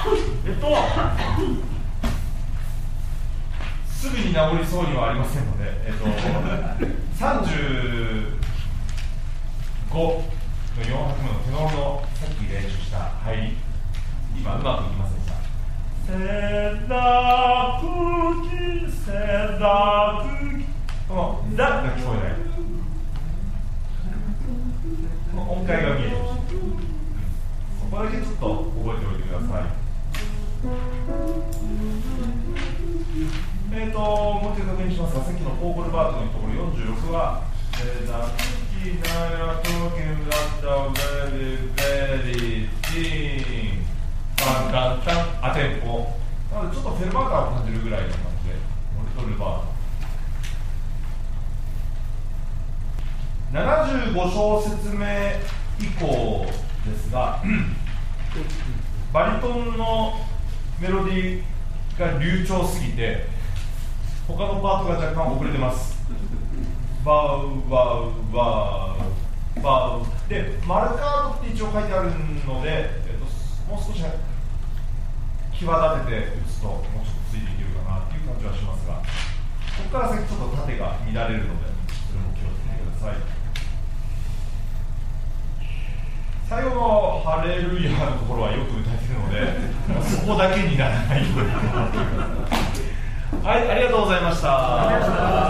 すぐに治りそうにはありませんので、35の4拍目のテノールのさっき練習した入り、今うまくいきませんでした。セダプキセダプキ、このザが聞こえない、この音階が見えてほしい。そこだけちょっと覚えておいてください。もう一回確認しますが、さっきのフォークルバートのところ46はセダプキナヤトキンラッダウベリベリティンタンタンタンアテンポなので、ちょっとフェルマーカーを感じるぐらいの感じでモルトルバート75小節目以降ですがバリトンのメロディーが流暢すぎて他のパートが若干遅れてます。バウバウバウバウでマルカードって一応書いてあるので、もう少し際立てて打つともうちょっとついていけるかなっていう感じはしますが、ここから先ちょっと縦が乱れるのでそれも気をつけてください。最後のハレルヤのところはよく歌えているのでそこだけにならないようにはい、ありがとうございました。